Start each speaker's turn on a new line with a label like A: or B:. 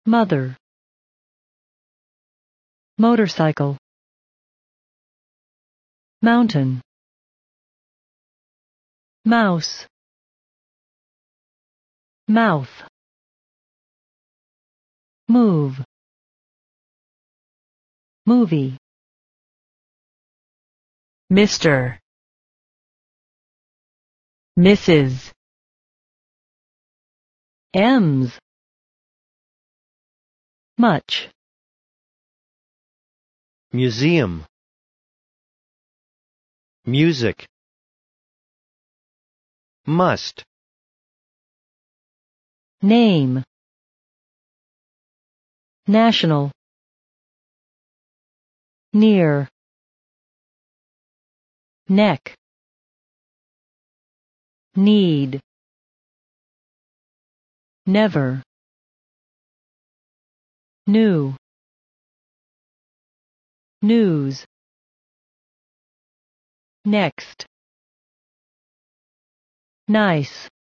A: mother, motorcycle, mountain, mouse, mouth, move, movie,
B: Mr., Mrs.,
A: M's, much,
C: museum, music, must,
A: name, national, near, neck, need, never, new, news, next, nice.